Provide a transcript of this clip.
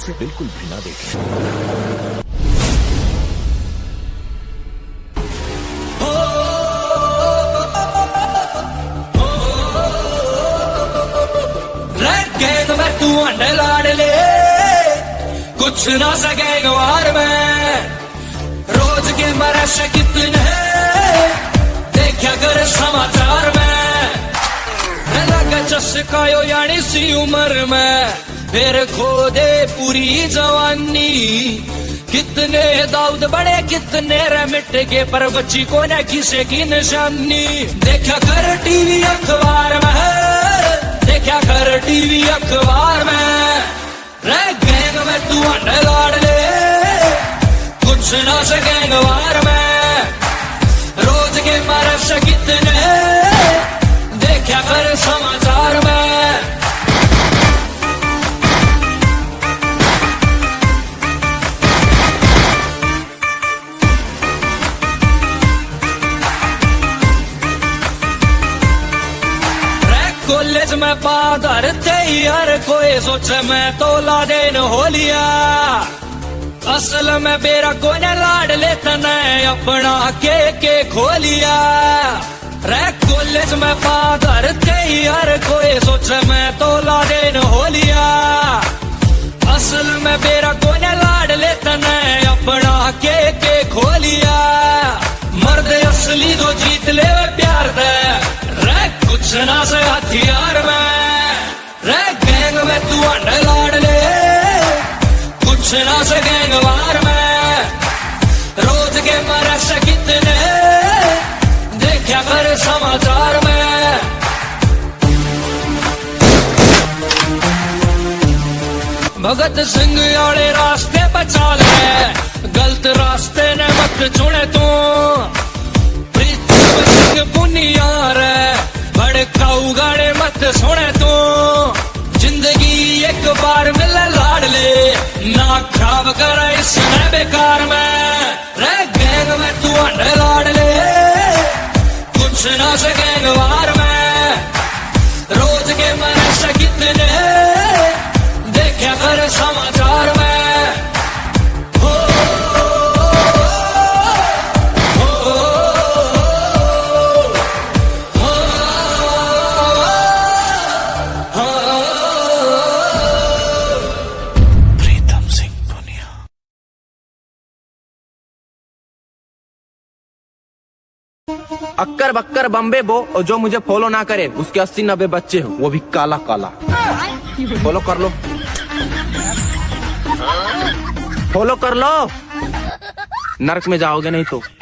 से बिल्कुल भी ना देखें। गैंग में तू अंडे लाड ले, कुछ ना सके गवार में। रोज के मरश कितने देखा कर समाचार में। लगा चस्का यो यानी सी उम्र में, फिर खो दे पूरी जवानी। कितने दाऊद बड़े कितने रे मिट के, पर बच्ची को न किसे की निशानी। देखा कर टीवी अखबार में, देखा कर टीवी अखबार में। रे गैंग में तू अंडे लाड ले, कुछ ना सके गवार में। रोज के मरश कितने देखा कर समाचार में। कॉलेज में पादर थे यार, कोई सोचे मैं तो ला देन हो लिया। असल में बेरा कोई ने लाड लेता न अपना के खोलिया। रे कॉलेज में पादर थे यार, कोई सोचे मैं तो ला देन हो लिया। असल में बेरा कोई ने लाड लेता न अपना के खोलिया। मर्द असली जो जीत ले प्यार दे, रे कुछ ना से हथियार में। रे गैंग में तू अंडे लाड ले, कुछ ना से गैंगवार में। रोज के मरश कितने देखा कर समाचार में। भगत सिंह वाले रास्ते बचा ले, गलत रास्ते ने मत चुने तू। प्रीतम सिंह पुनियार भड़काऊ गाने मत सुने तू। जिंदगी एक बार मिले लाड ले, ना खराब कर इसने बेकार में। रे गैंग में तू अंडे लाड ले, कुछ ना से गैंगवार में। रोज के मरश कितने देखा कर समाचार में। अक्कर बक्कर बम्बे बो, और जो मुझे फॉलो ना करे उसके 80-90 बच्चे हो, वो भी काला काला। फॉलो कर लो, फॉलो कर लो, नरक में जाओगे नहीं तो।